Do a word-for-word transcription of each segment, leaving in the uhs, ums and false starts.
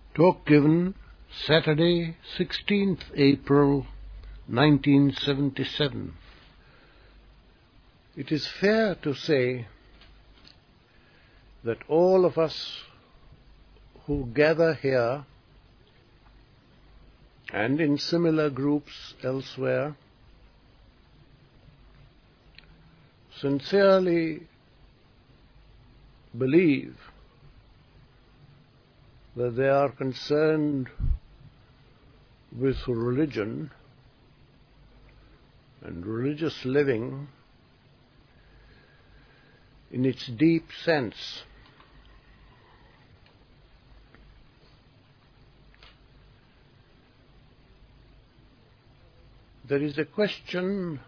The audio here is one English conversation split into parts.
Talk given Saturday, sixteenth April nineteen seventy-seven. It is fair to say that all of us who gather here and in similar groups elsewhere sincerely believe that they are concerned with religion and religious living in its deep sense. There is a question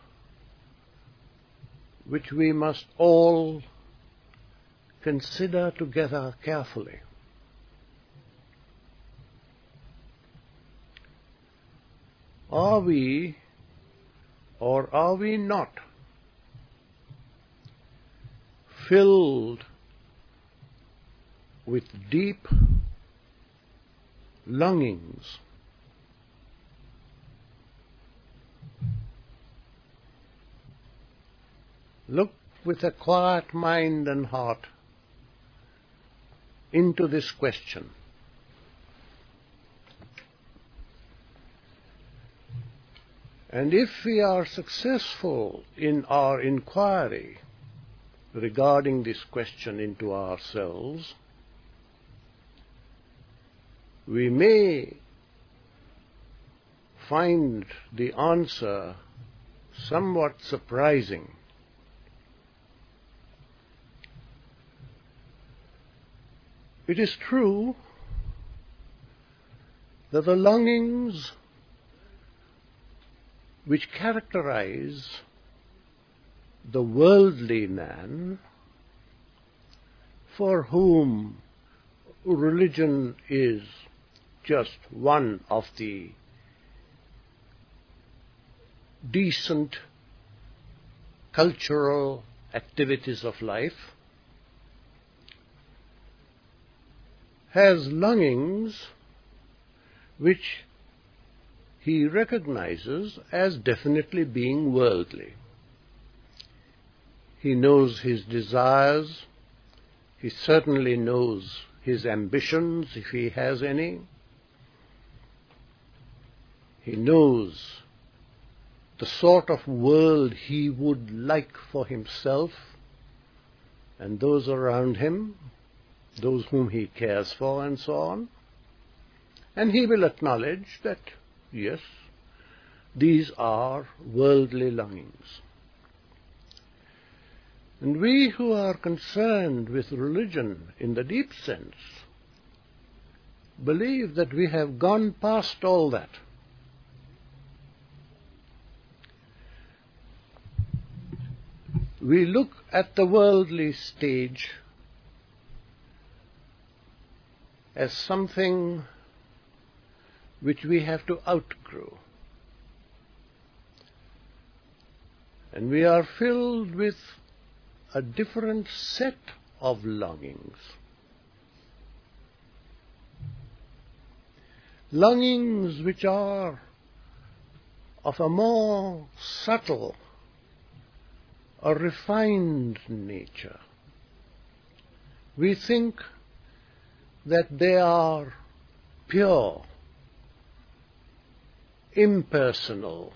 which we must all consider together carefully. Are we or are we not filled with deep longings Look with a quiet mind and heart into this question. And if we are successful in our inquiry regarding this question into ourselves, we may find the answer somewhat surprising. It is true that the longings which characterize the worldly man, for whom religion is just one of the decent cultural activities of life, has longings which he recognizes as definitely being worldly. He knows his desires, he certainly knows his ambitions, if he has any. He knows the sort of world he would like for himself and those around him, those whom he cares for, and so on. And he will acknowledge that, yes, these are worldly longings. And we who are concerned with religion in the deep sense believe that we have gone past all that. We look at the worldly stage as something which we have to outgrow. And we are filled with a different set of longings. Longings which are of a more subtle, a refined nature. We think that they are pure, impersonal.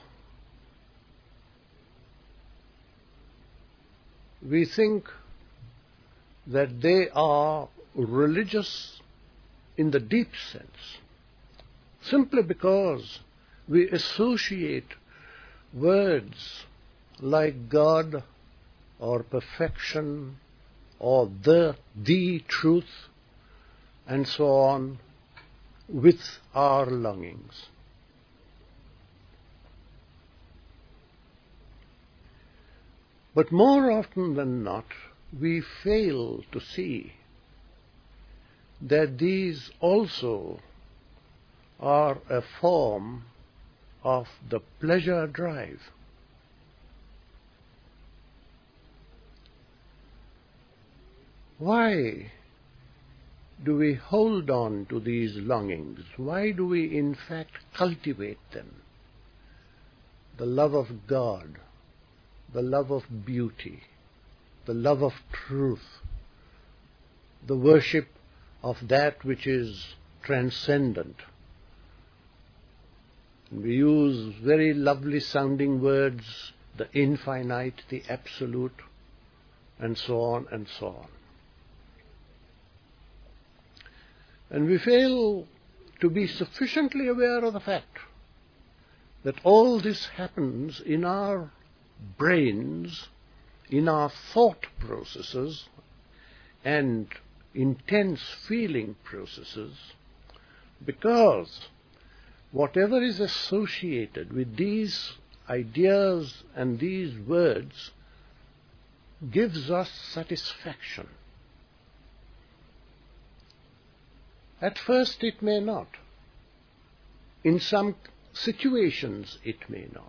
We think that they are religious in the deep sense, simply because we associate words like God or perfection or the, the truth and so on with our longings. But more often than not, we fail to see that these also are a form of the pleasure drive. Why do we hold on to these longings? Why do we in fact cultivate them? The love of God, the love of beauty, the love of truth, the worship of that which is transcendent. And we use very lovely sounding words, the infinite, the absolute, and so on and so on. And we fail to be sufficiently aware of the fact that all this happens in our brains, in our thought processes and intense feeling processes, because whatever is associated with these ideas and these words gives us satisfaction. At first it may not. In some situations it may not.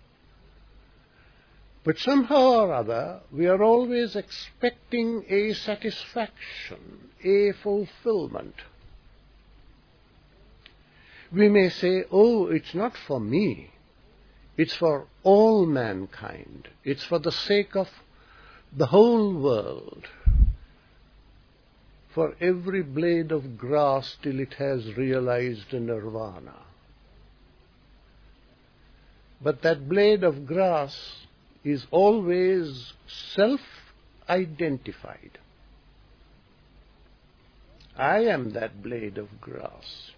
But somehow or other we are always expecting a satisfaction, a fulfillment. We may say, oh, it's not for me. It's for all mankind. It's for the sake of the whole world. For every blade of grass till it has realized nirvana. But that blade of grass is always self-identified. I am that blade of grass.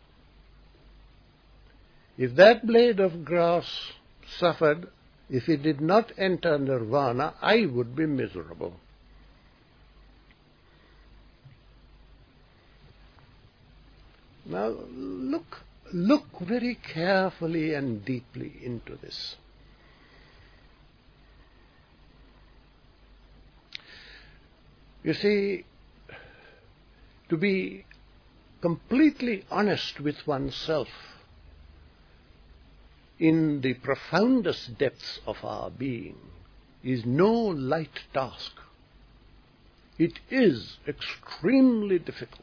If that blade of grass suffered, if it did not enter nirvana, I would be miserable. Now look, look very carefully and deeply into this. You see, to be completely honest with oneself in the profoundest depths of our being is no light task. It is extremely difficult.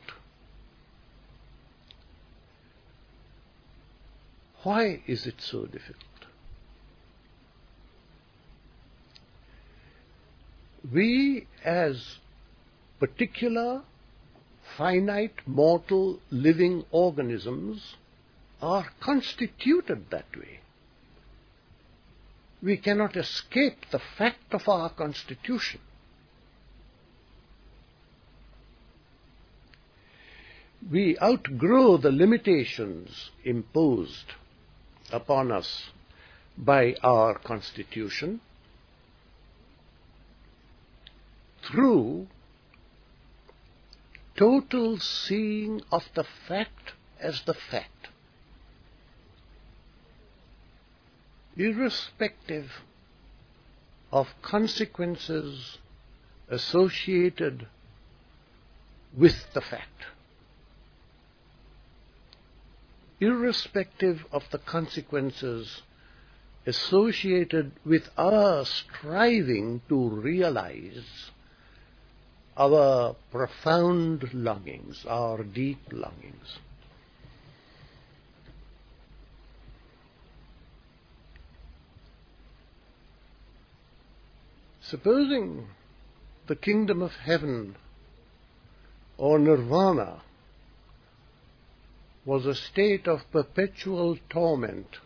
Why is it so difficult? We, as particular, finite, mortal, living organisms, are constituted that way. We cannot escape the fact of our constitution. We outgrow the limitations imposed upon us by our constitution through total seeing of the fact as the fact, irrespective of consequences associated with the fact, irrespective of the consequences associated with our striving to realize our profound longings, our deep longings. Supposing the kingdom of heaven or nirvana was a state of perpetual torment,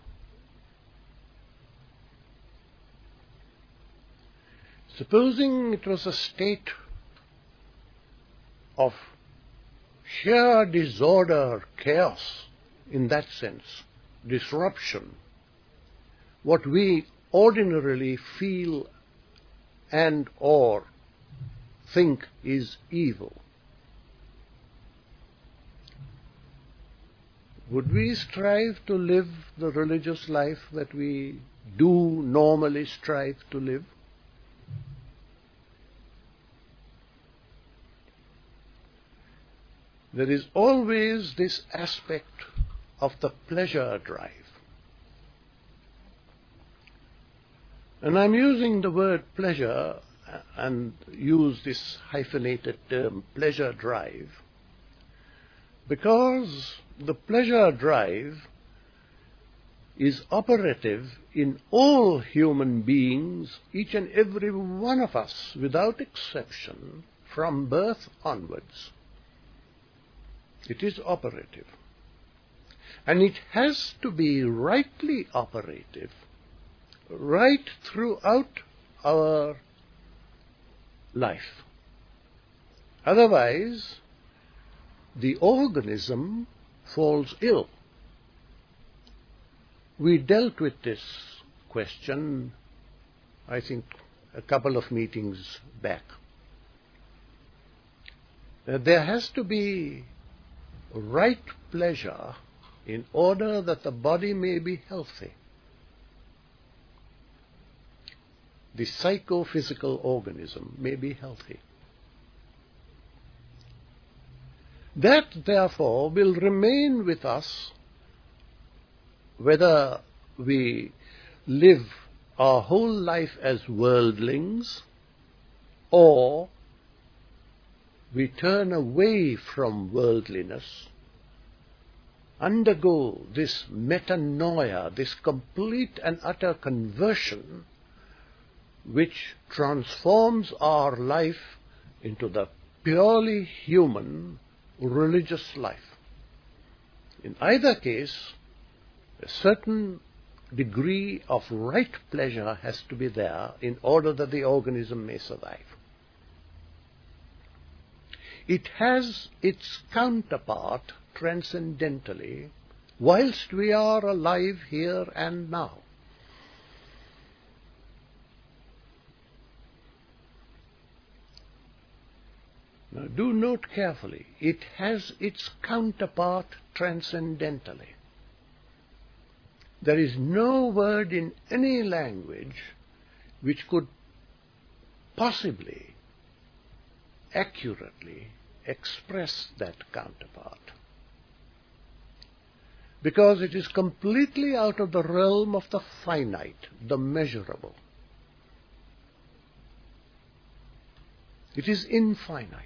supposing it was a state of sheer disorder, chaos, in that sense, disruption, what we ordinarily feel and or think is evil, would we strive to live the religious life that we do normally strive to live? There is always this aspect of the pleasure drive. And I'm using the word pleasure and use this hyphenated term, pleasure drive, Because the pleasure drive is operative in all human beings, each and every one of us, without exception, from birth onwards. It is operative. And it has to be rightly operative right throughout our life. Otherwise, the organism falls ill. We dealt with this question, I think, a couple of meetings back. Uh, there has to be right pleasure in order that the body may be healthy. The psychophysical organism may be healthy. That, therefore, will remain with us whether we live our whole life as worldlings or we turn away from worldliness, undergo this metanoia, this complete and utter conversion, which transforms our life into the purely human religious life. In either case, a certain degree of right pleasure has to be there in order that the organism may survive. It has its counterpart transcendentally whilst we are alive here and now. Now do note carefully, it has its counterpart transcendentally. There is no word in any language which could possibly accurately express that counterpart, because it is completely out of the realm of the finite, the measurable. It is infinite.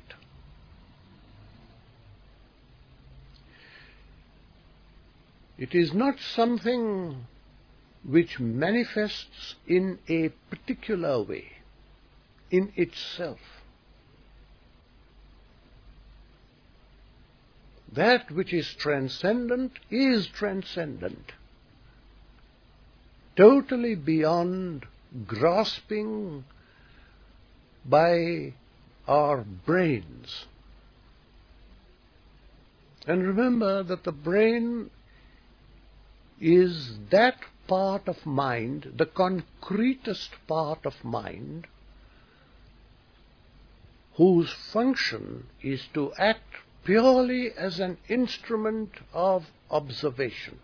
It is not something which manifests in a particular way, in itself. That which is transcendent is transcendent, totally beyond grasping by our brains. And remember that the brain is that part of mind, the concretest part of mind, whose function is to act purely as an instrument of observation.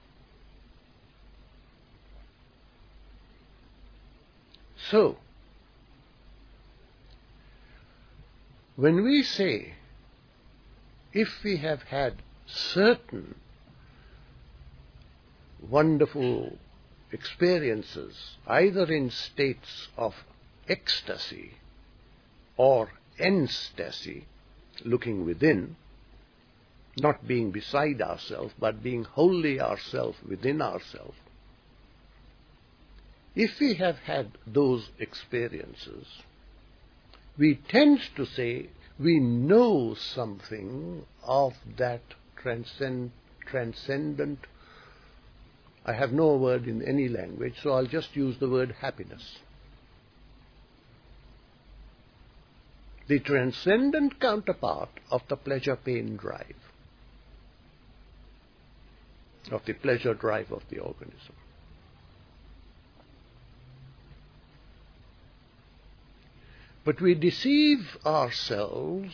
So, when we say, if we have had certain wonderful experiences, either in states of ecstasy or ecstasy, looking within, not being beside ourselves, but being wholly ourselves within ourselves, if we have had those experiences, we tend to say we know something of that transcend, transcendent, I have no word in any language, so I'll just use the word happiness. The transcendent counterpart of the pleasure-pain drive, of the pleasure drive of the organism. But we deceive ourselves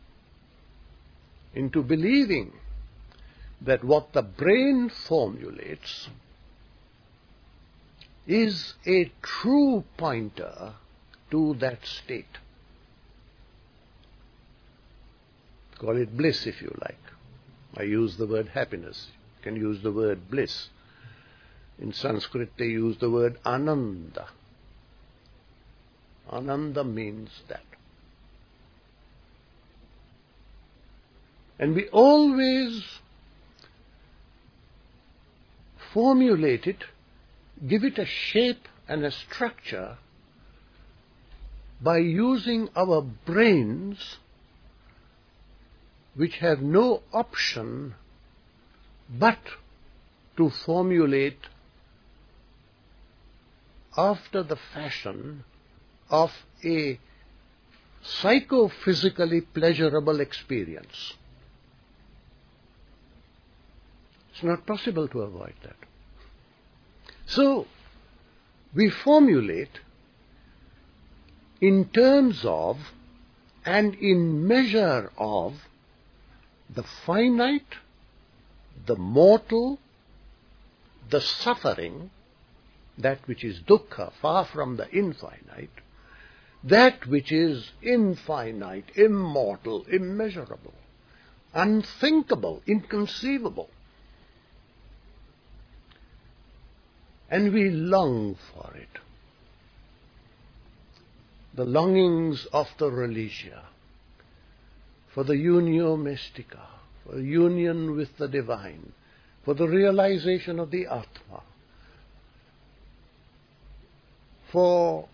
into believing that what the brain formulates is a true pointer to that state. Call it bliss if you like. I use the word happiness. You can use the word bliss. In Sanskrit they use the word ananda. Ananda means that. And we always formulate it, give it a shape and a structure by using our brains, which have no option but to formulate after the fashion of a psychophysically pleasurable experience. It's not possible to avoid that. So, we formulate in terms of and in measure of the finite, the mortal, the suffering, that which is dukkha, far from the infinite, that which is infinite, immortal, immeasurable, unthinkable, inconceivable. And we long for it. The longings of the religio, for the unio mystica, for union with the divine, for the realization of the Atma, for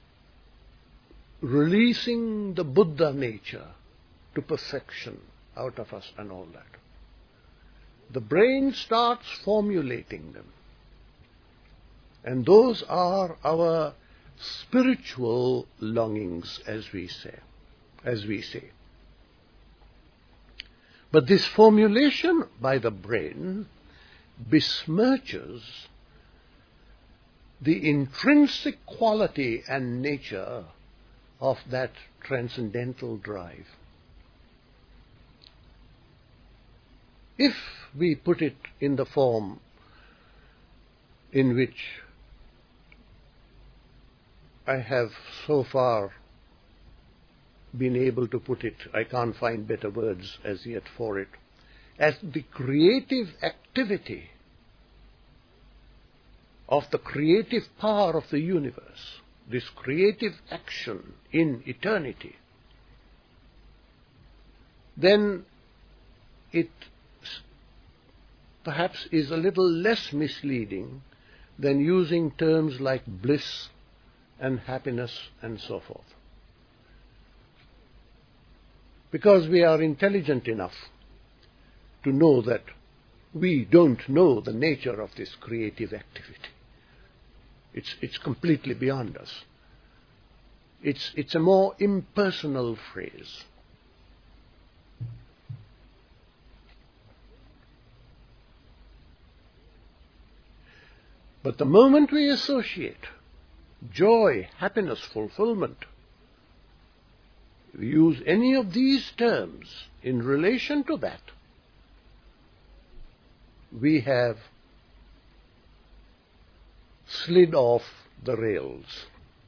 releasing the Buddha nature to perfection out of us and all that. The brain starts formulating them. And those are our spiritual longings, as we say, as we say. But this formulation by the brain besmirches the intrinsic quality and nature of that transcendental drive. If we put it in the form in which I have so far been able to put it, I can't find better words as yet for it, as the creative activity of the creative power of the universe, this creative action in eternity, then it perhaps is a little less misleading than using terms like bliss and happiness and so forth. Because we are intelligent enough to know that we don't know the nature of this creative activity. It's, it's completely beyond us. It's, it's a more impersonal phrase. But the moment we associate joy, happiness, fulfillment, we use any of these terms in relation to that, we have slid off the rails.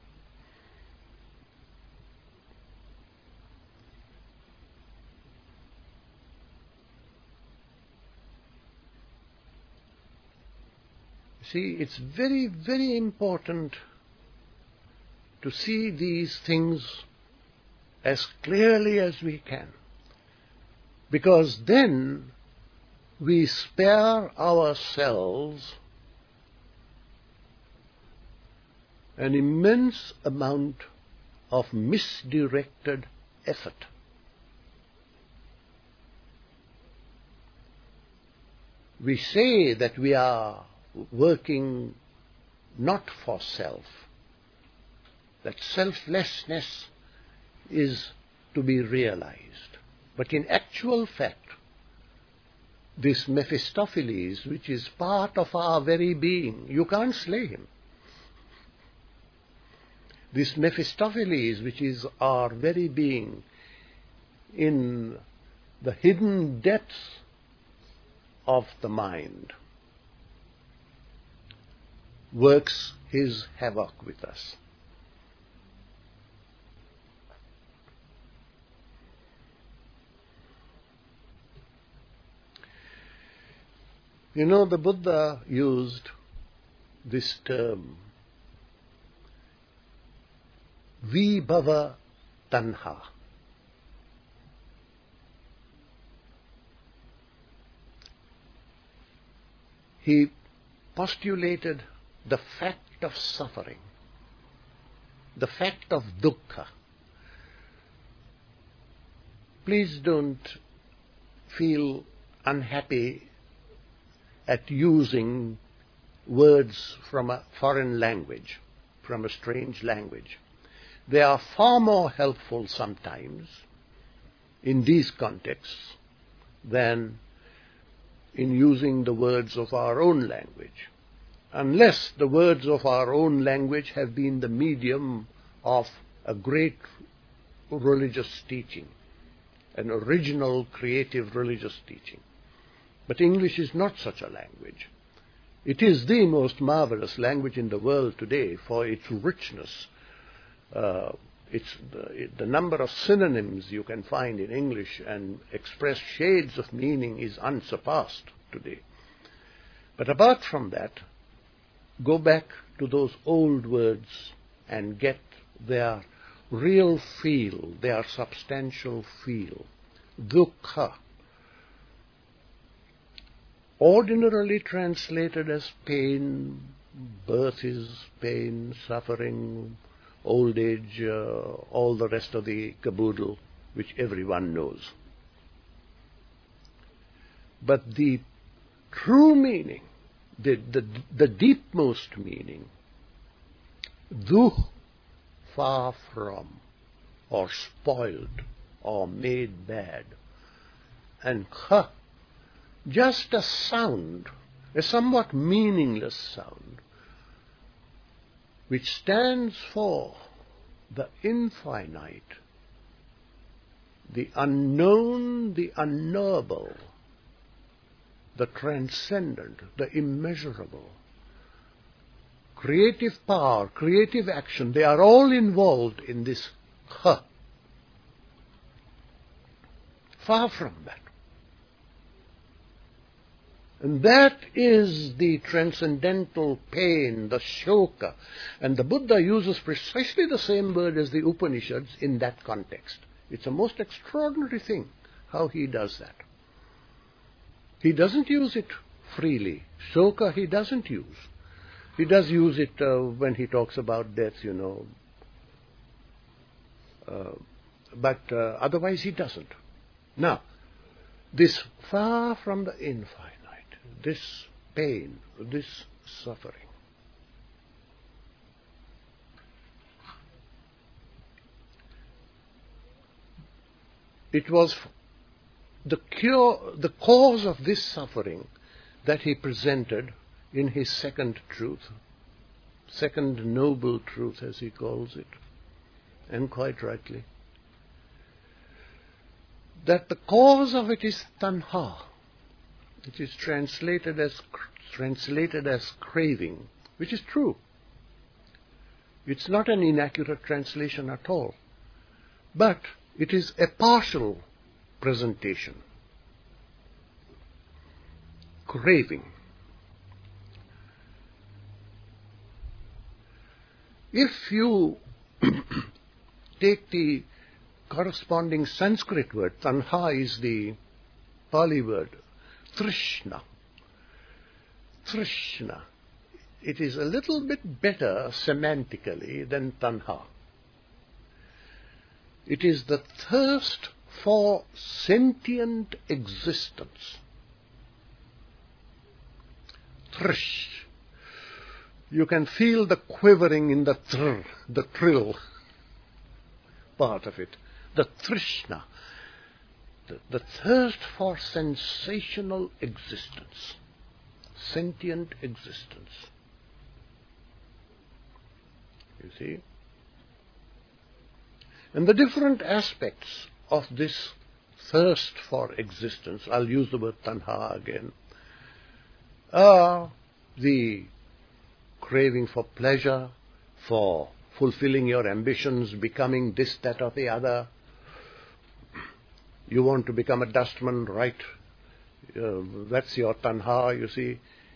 See, it's very, very important to see these things as clearly as we can, because then we spare ourselves an immense amount of misdirected effort. We say that we are working not for self, that selflessness is to be realized. But in actual fact, this Mephistopheles, which is part of our very being, you can't slay him. This Mephistopheles, which is our very being, in the hidden depths of the mind, works his havoc with us. You know, the Buddha used this term, vibhava tanha. he postulated the fact of suffering, the fact of dukkha. Please don't feel unhappy at using words from a foreign language, from a strange language. They are far more helpful sometimes in these contexts than in using the words of our own language, unless the words of our own language have been the medium of a great religious teaching, an original, creative religious teaching. But English is not such a language. It is the most marvelous language in the world today for its richness. Uh, it's the, the number of synonyms you can find in English and express shades of meaning is unsurpassed today. But apart from that, go back to those old words and get their real feel, their substantial feel. Dukkha, ordinarily translated as pain, birth is pain, suffering, old age, uh, all the rest of the caboodle which everyone knows. But the true meaning, the, the, the deepmost meaning, duh, far from, or spoiled, or made bad, and kha, just a sound, a somewhat meaningless sound, which stands for the infinite, the unknown, the unknowable, the transcendent, the immeasurable. Creative power, creative action, they are all involved in this kha. Far from that. And that is the transcendental pain, the shoka. And the Buddha uses precisely the same word as the Upanishads in that context. It's a most extraordinary thing how he does that. He doesn't use it freely. Shoka he doesn't use. He does use it uh, when he talks about death, you know. Uh, but uh, otherwise he doesn't. Now, this far from the infinite, this pain, this suffering, it was the cure, the cause of this suffering that he presented in his second truth, second noble truth as he calls it, and quite rightly, that the cause of it is tanha. It is translated as translated as craving, which is true. It's not an inaccurate translation at all, but it is a partial presentation. Craving. If you take the corresponding Sanskrit word, tanha is the Pali word, Trishna. Trishna. It is a little bit better semantically than tanha. It is the thirst for sentient existence. Trish. You can feel the quivering in the tr, the trill part of it. The Trishna. The, the thirst for sensational existence, sentient existence. You see? And the different aspects of this thirst for existence, I'll use the word tanha again, are the craving for pleasure, for fulfilling your ambitions, becoming this, that, or the other. You want to become a dustman, right? Uh, that's your tanha, you see.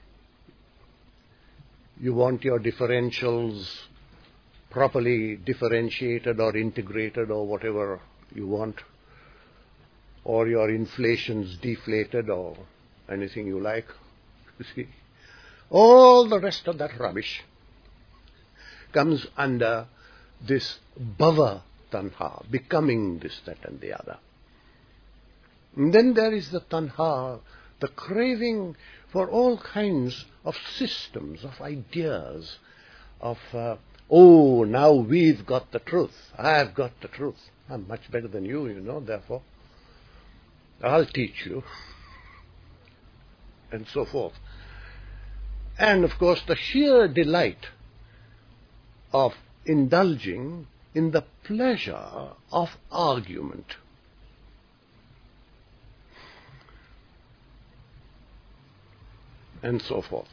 You want your differentials properly differentiated or integrated or whatever you want. Or your inflations deflated or anything you like, you see. All the rest of that rubbish comes under this bhava tanha, becoming this, that and the other. And then there is the tanha, the craving for all kinds of systems, of ideas, of, uh, oh, now we've got the truth, I've got the truth, I'm much better than you, you know, therefore I'll teach you, and so forth. And of course the sheer delight of indulging in the pleasure of argument. And so forth.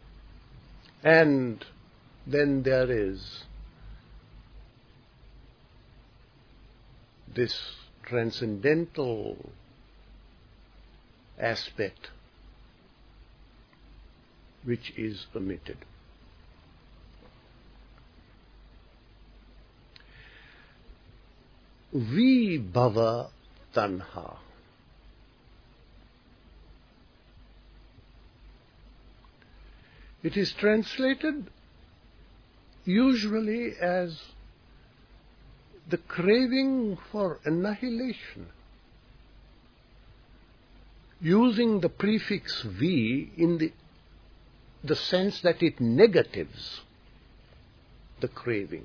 And then there is this transcendental aspect which is omitted. Vibhava tanha. It is translated usually as the craving for annihilation, using the prefix V in the, the sense that it negatives the craving.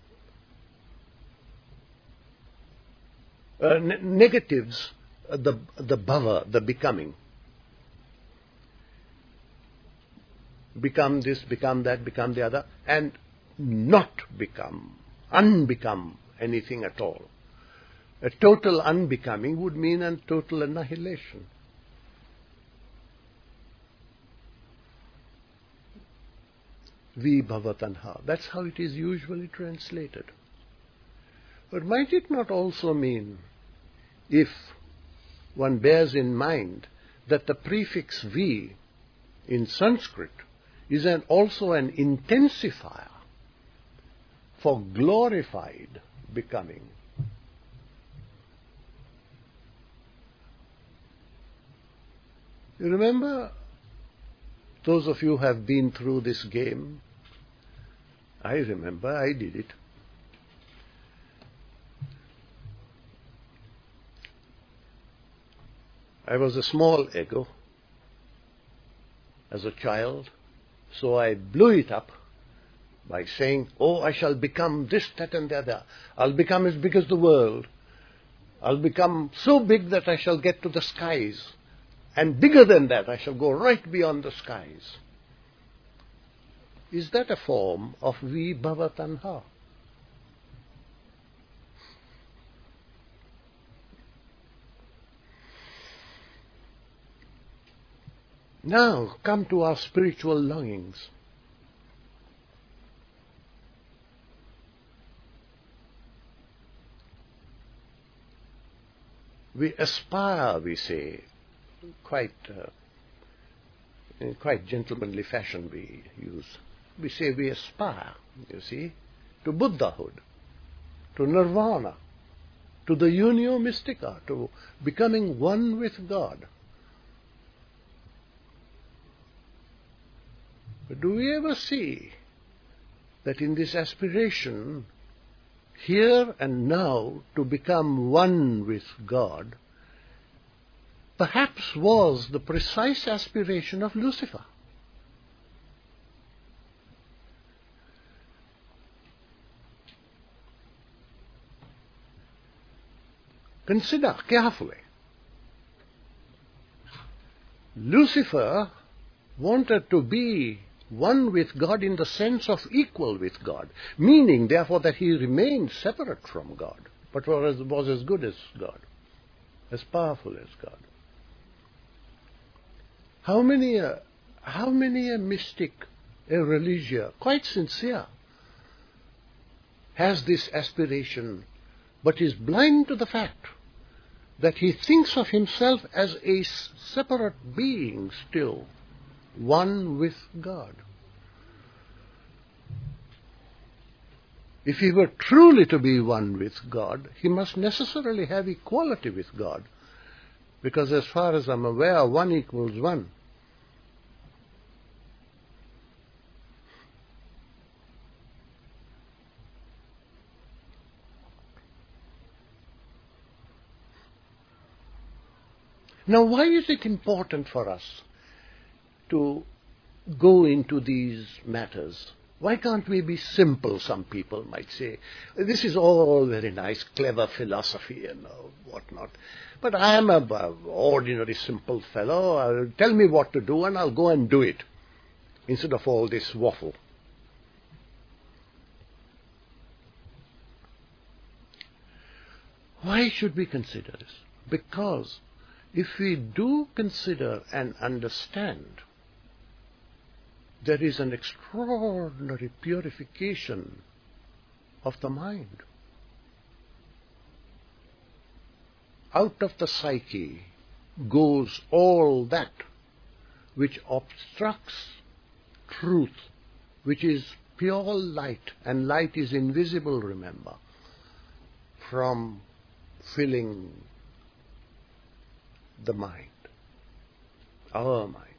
Uh, ne- negatives uh, the, the bhava, the becoming. Become this, become that, become the other, and not become, unbecome anything at all. A total unbecoming would mean a total annihilation. Vibhava tanha. That's how it is usually translated. But might it not also mean, if one bears in mind that the prefix V in Sanskrit is an, also an intensifier for glorified becoming? You remember, those of you who have been through this game, I remember, I did it. I was a small ego as a child, so I blew it up by saying, oh, I shall become this, that and the other. I'll become as big as the world. I'll become so big that I shall get to the skies. And bigger than that, I shall go right beyond the skies. Is that a form of vibhava tanha? Now, come to our spiritual longings. We aspire, we say, quite uh, in quite gentlemanly fashion we use. We say we aspire, you see, to Buddhahood, to nirvana, to the unio mystica, to becoming one with God. But do we ever see that in this aspiration, here and now, to become one with God, perhaps was the precise aspiration of Lucifer? Consider carefully. Lucifer wanted to be one with God in the sense of equal with God, meaning therefore that he remained separate from God, but was, was as good as God, as powerful as God. How many a, how many a mystic, a religious, quite sincere, has this aspiration, but is blind to the fact that he thinks of himself as a separate being still, one with God. If he were truly to be one with God, he must necessarily have equality with God, because as far as I'm aware, one equals one. Now, why is it important for us to go into these matters? Why can't we be simple, some people might say. This is all very nice, clever philosophy and uh, whatnot. But I am an ordinary, simple fellow. Uh, tell me what to do and I'll go and do it, instead of all this waffle. Why should we consider this? Because if we do consider and understand, there is an extraordinary purification of the mind. Out of the psyche goes all that which obstructs truth, which is pure light, and light is invisible, remember, from filling the mind, our minds.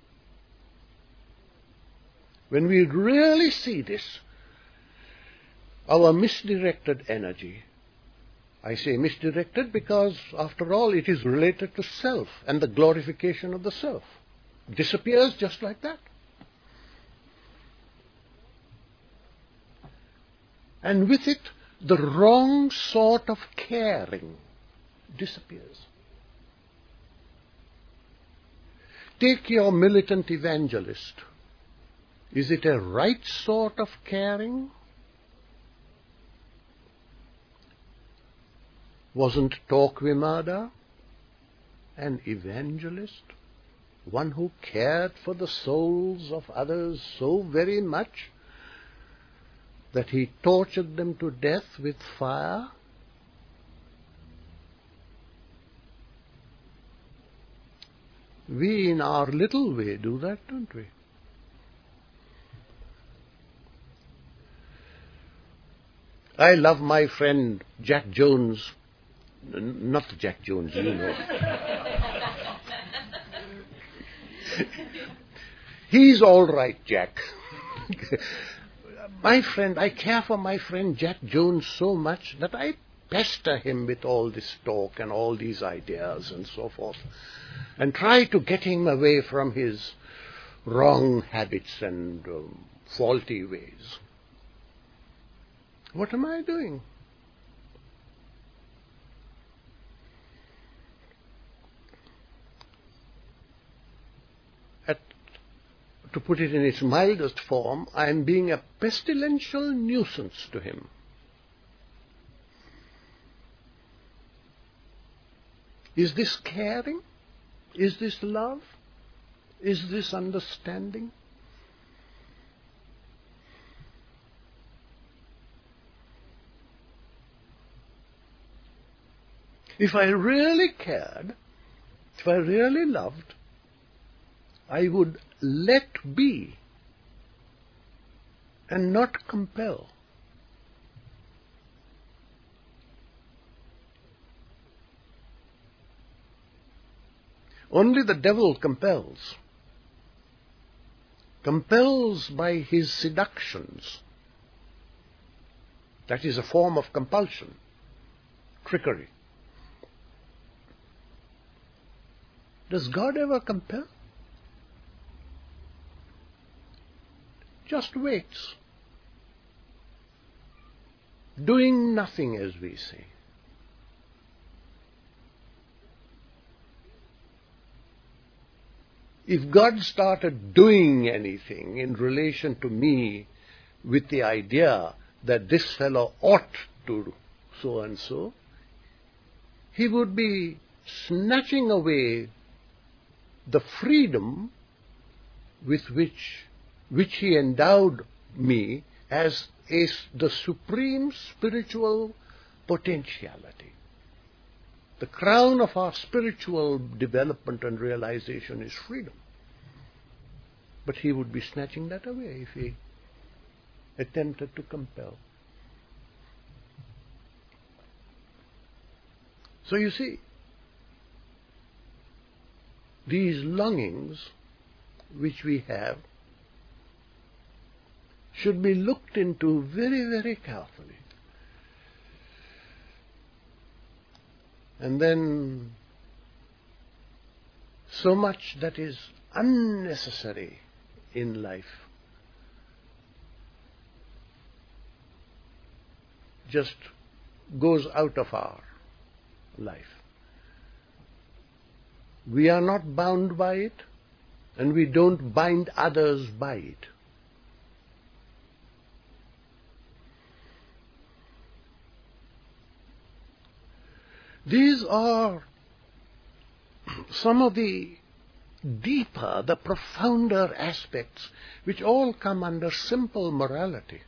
When we really see this, our misdirected energy, I say misdirected because, after all, it is related to self and the glorification of the self, disappears just like that. And with it, the wrong sort of caring disappears. Take your militant evangelist. Is it a right sort of caring? Wasn't Torquemada an evangelist? One who cared for the souls of others so very much that he tortured them to death with fire? We, in our little way, do that, don't we? I love my friend Jack Jones, N- not Jack Jones, you know. He's all right, Jack. My friend, I care for my friend Jack Jones so much that I pester him with all this talk and all these ideas and so forth, and try to get him away from his wrong habits and um, faulty ways. What am I doing? At, to put it in its mildest form, I am being a pestilential nuisance to him. Is this caring? Is this love? Is this understanding? If I really cared, if I really loved, I would let be and not compel. Only the devil compels. Compels by his seductions. That is a form of compulsion, trickery. Does God ever compel? Just waits, doing nothing, as we say. If God started doing anything in relation to me with the idea that this fellow ought to so and so, he would be snatching away the freedom with which, which he endowed me as a, the supreme spiritual potentiality. The crown of our spiritual development and realization is freedom. But he would be snatching that away if he attempted to compel. So you see, these longings which we have should be looked into very, very carefully. And then So much that is unnecessary in life just goes out of our life. We are not bound by it, and we don't bind others by it. These are some of the deeper, the profounder aspects which all come under simple morality.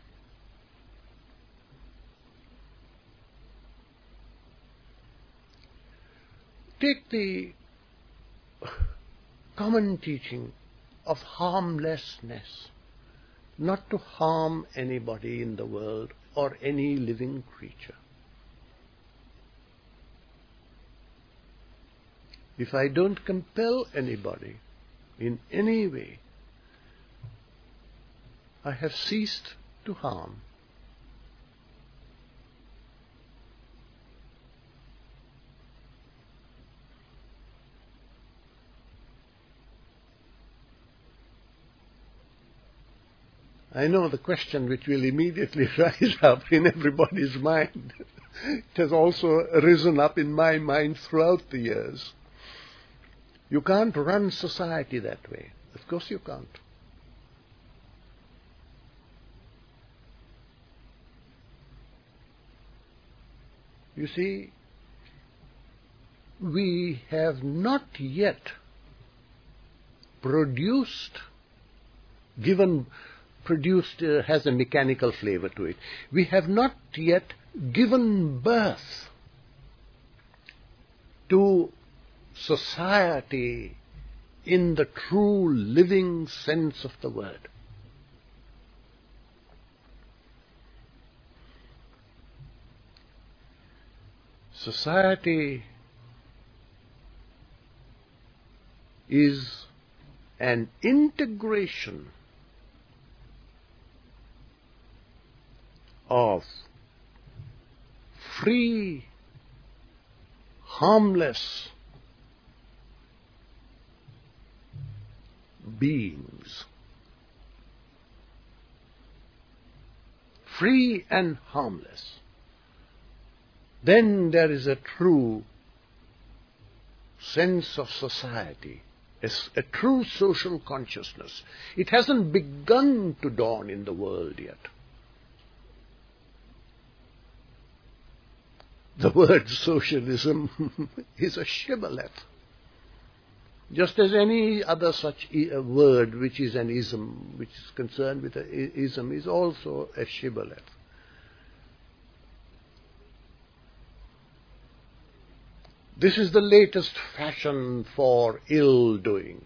Take the common teaching of harmlessness, not to harm anybody in the world or any living creature. If I don't compel anybody in any way, I have ceased to harm. I know the question which will immediately rise up in everybody's mind. It has also risen up in my mind throughout the years. You can't run society that way. Of course you can't. You see, we have not yet produced, given, produced uh, has a mechanical flavor to it. We have not yet given birth to society in the true living sense of the word. Society is an integration of free, harmless beings. Free and harmless. Then there is a true sense of society, a, a true social consciousness. It hasn't begun to dawn in the world yet. The word socialism is a shibboleth, just as any other such a word which is an ism, which is concerned with an ism, is also a shibboleth. This is the latest fashion for ill-doing.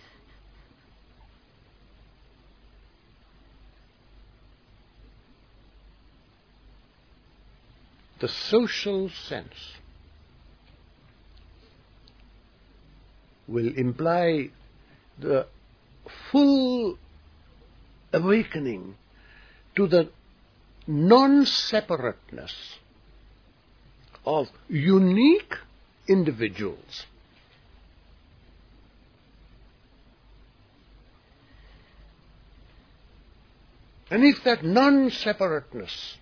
The social sense will imply the full awakening to the non-separateness of unique individuals. And if that non-separateness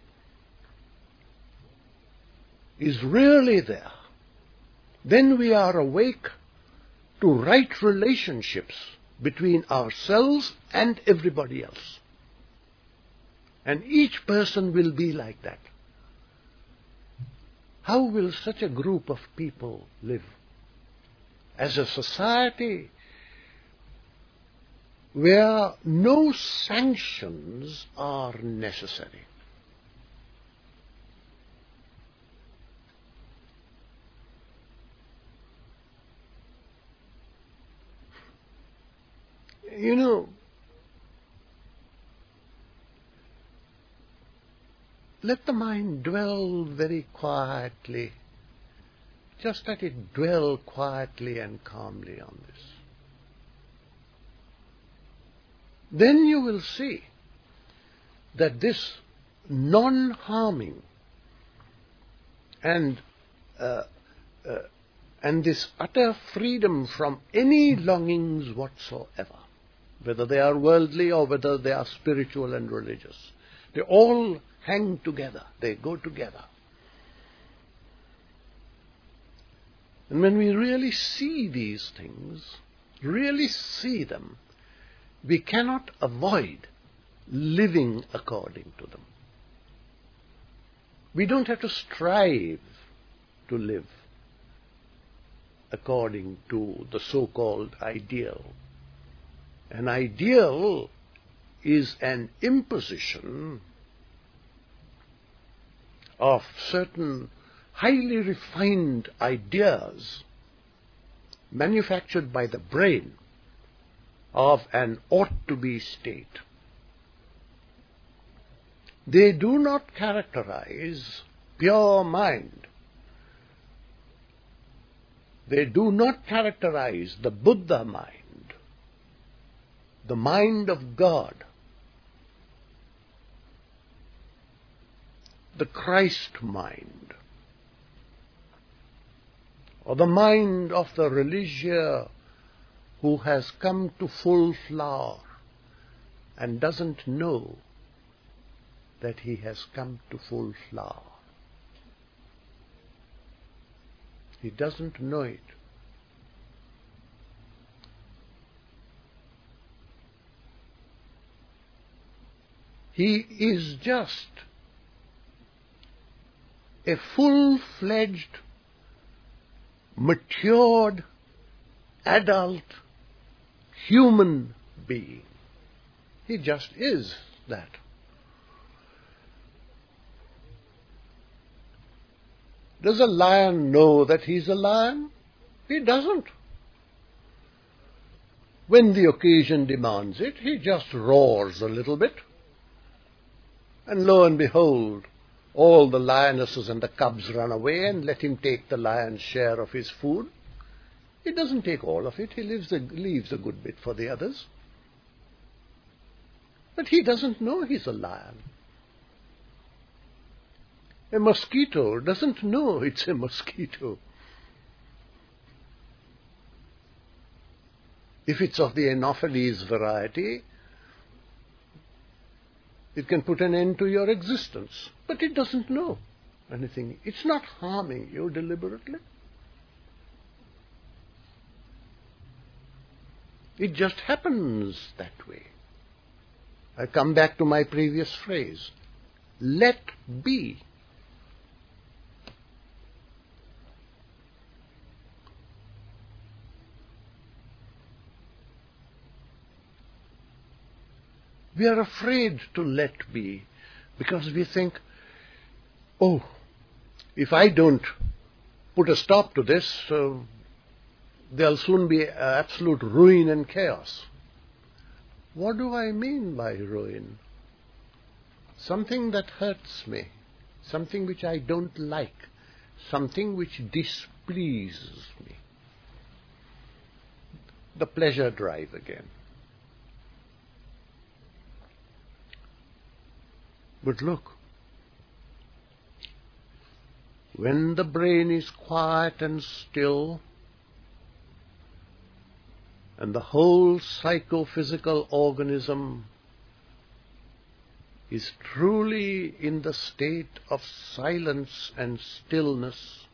is really there, then we are awake to right relationships between ourselves and everybody else. And each person will be like that. How will such a group of people live? As a society where no sanctions are necessary. You know, let the mind dwell very quietly, just let it dwell quietly and calmly on this. Then you will see that this non-harming and uh, uh, and this utter freedom from any longings whatsoever, whether they are worldly or whether they are spiritual and religious. They all hang together. They go together. And when we really see these things, really see them, we cannot avoid living according to them. We don't have to strive to live according to the so-called ideal. An ideal is an imposition of certain highly refined ideas manufactured by the brain of an ought-to-be state. They do not characterize pure mind. They do not characterize the Buddha mind, the mind of God, the Christ mind, or the mind of the religieux who has come to full flower and doesn't know that he has come to full flower. He doesn't know it. He is just a full-fledged, matured, adult, human being. He just is that. Does a lion know that he's a lion? He doesn't. When the occasion demands it, he just roars a little bit. And lo and behold, all the lionesses and the cubs run away and let him take the lion's share of his food. He doesn't take all of it. He leaves a, leaves a good bit for the others. But he doesn't know he's a lion. A mosquito doesn't know it's a mosquito. If it's of the Anopheles variety, it can put an end to your existence. But it doesn't know anything. It's not harming you deliberately. It just happens that way. I come back to my previous phrase. Let be. We are afraid to let be because we think, oh, if I don't put a stop to this, uh, there'll soon be absolute ruin and chaos. What do I mean by ruin? Something that hurts me, something which I don't like, something which displeases me. The pleasure drive again. But look, when the brain is quiet and still, and the whole psychophysical organism is truly in the state of silence and stillness.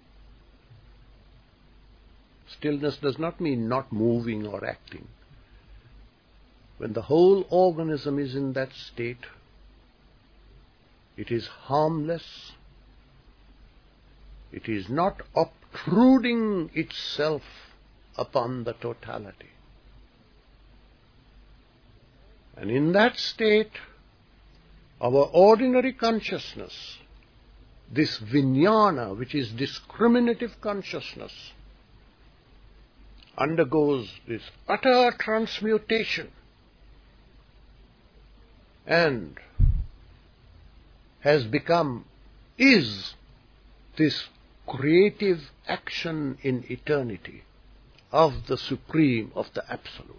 Stillness does not mean not moving or acting. When the whole organism is in that state, it is harmless. It is not obtruding itself upon the totality. And in that state, our ordinary consciousness, this vijnana, which is discriminative consciousness, undergoes this utter transmutation and has become, is this creative action in eternity of the Supreme, of the Absolute.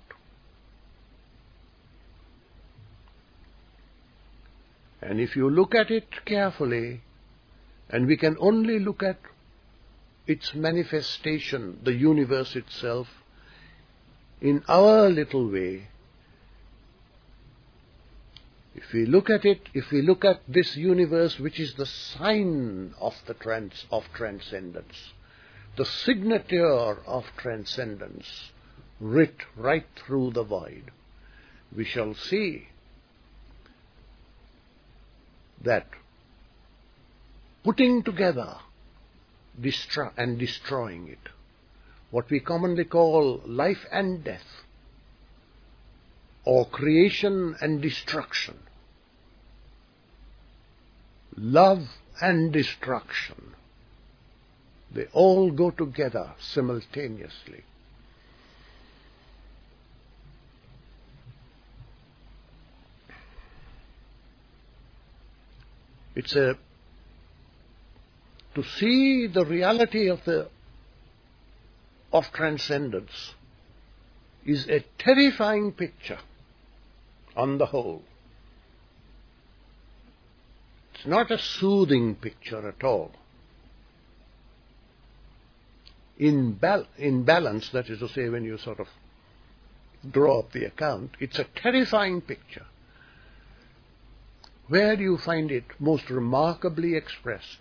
And if you look at it carefully, and we can only look at its manifestation, the universe itself, in our little way. If we look at it, if we look at this universe, which is the sign of the trans, of transcendence, the signature of transcendence, writ right through the void, we shall see that putting together destro- and destroying it, what we commonly call life and death, or creation and destruction, love and destruction, they all go together simultaneously. It's a to see the reality of the of transcendence is a terrifying picture on the whole. It's not a soothing picture at all. In, bal- in balance, that is to say, when you sort of draw up the account, it's a terrifying picture. Where do you find it most remarkably expressed?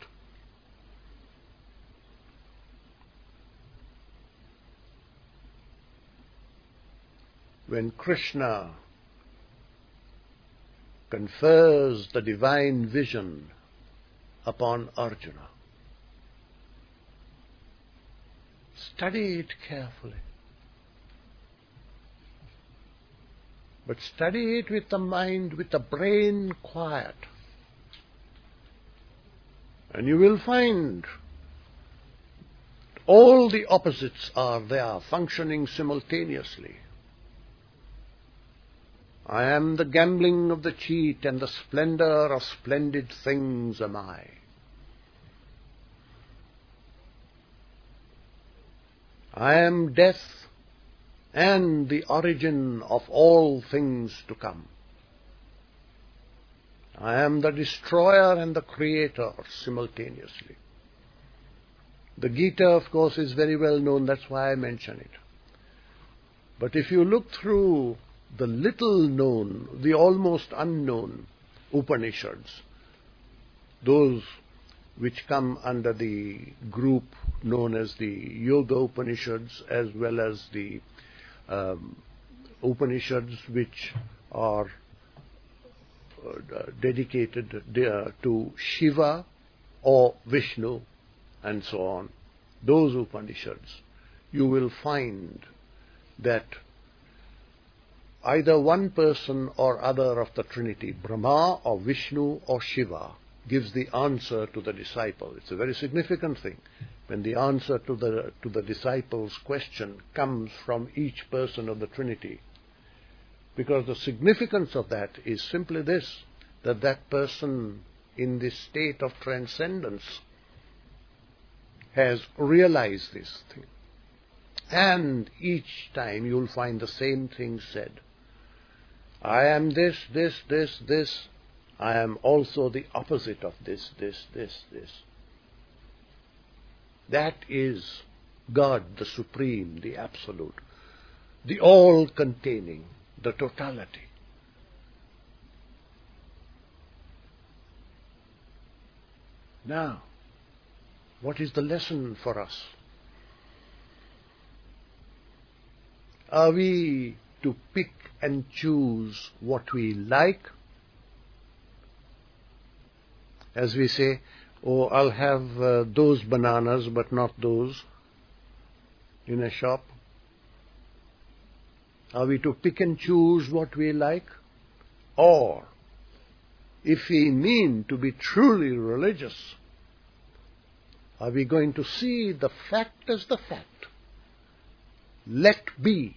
When Krishna confers the divine vision upon Arjuna. Study it carefully. But study it with the mind, with the brain quiet. And you will find all the opposites are there, functioning simultaneously. I am the gambling of the cheat, and the splendor of splendid things am I. I am death and the origin of all things to come. I am the destroyer and the creator simultaneously. The Gita, of course, is very well known, that's why I mention it. But if you look through the little known, the almost unknown Upanishads, those which come under the group known as the Yoga Upanishads, as well as the um, Upanishads which are uh, dedicated uh, to Shiva or Vishnu and so on, those Upanishads, you will find that either one person or other of the Trinity, Brahma or Vishnu or Shiva, gives the answer to the disciple. It's a very significant thing when the answer to the to the disciple's question comes from each person of the Trinity. Because the significance of that is simply this, that that person in this state of transcendence has realized this thing. And each time you'll find the same thing said. I am this, this, this, this. I am also the opposite of this, this, this, this. That is God, the Supreme, the Absolute, the all-containing, the totality. Now, what is the lesson for us? Are we to pick and choose what we like? As we say, oh, I'll have uh, those bananas but not those in a shop. Are we to pick and choose what we like? Or, if we mean to be truly religious, are we going to see the fact as the fact? Let be.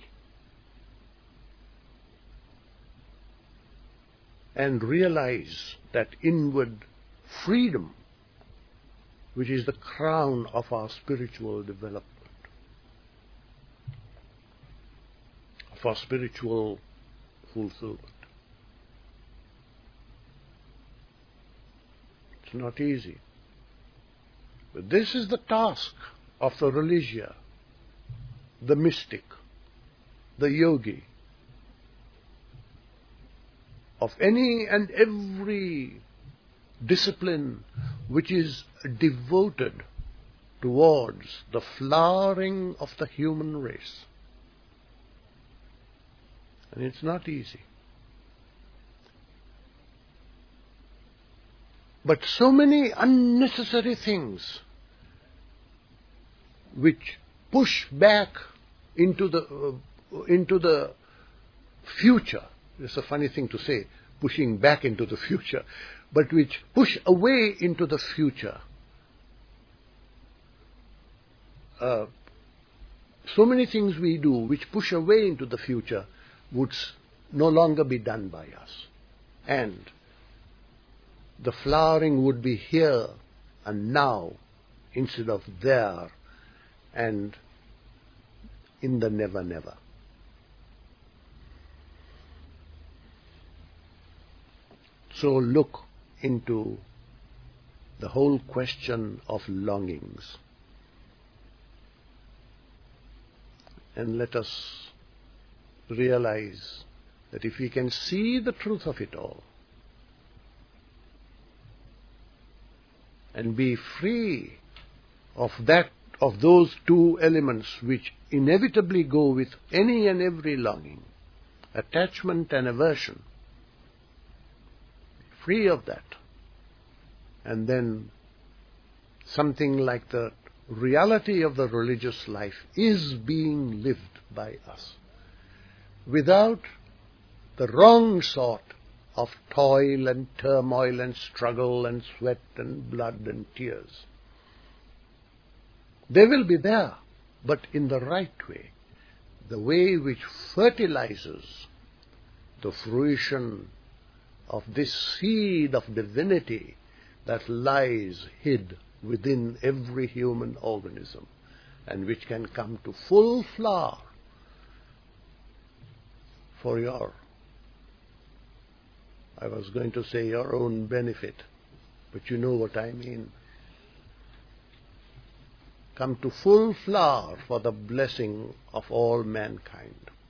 And realize that inward freedom, which is the crown of our spiritual development, of our spiritual fulfillment. It's not easy. But this is the task of the religio, the mystic, the yogi, of any and every discipline which is devoted towards the flowering of the human race. And it's not easy. But so many unnecessary things which push back into the uh, into the future. It's a funny thing to say, pushing back into the future, but which push away into the future. Uh, so many things we do which push away into the future would no longer be done by us. And the flowering would be here and now instead of there and in the never never. So look into the whole question of longings, and let us realize that if we can see the truth of it all and be free of that, of those two elements which inevitably go with any and every longing, attachment and aversion, free of that, and then something like the reality of the religious life is being lived by us without the wrong sort of toil and turmoil and struggle and sweat and blood and tears. They will be there, but in the right way, the way which fertilizes the fruition of this seed of divinity that lies hid within every human organism and which can come to full flower for your, I was going to say your own benefit, but you know what I mean. Come to full flower for the blessing of all mankind.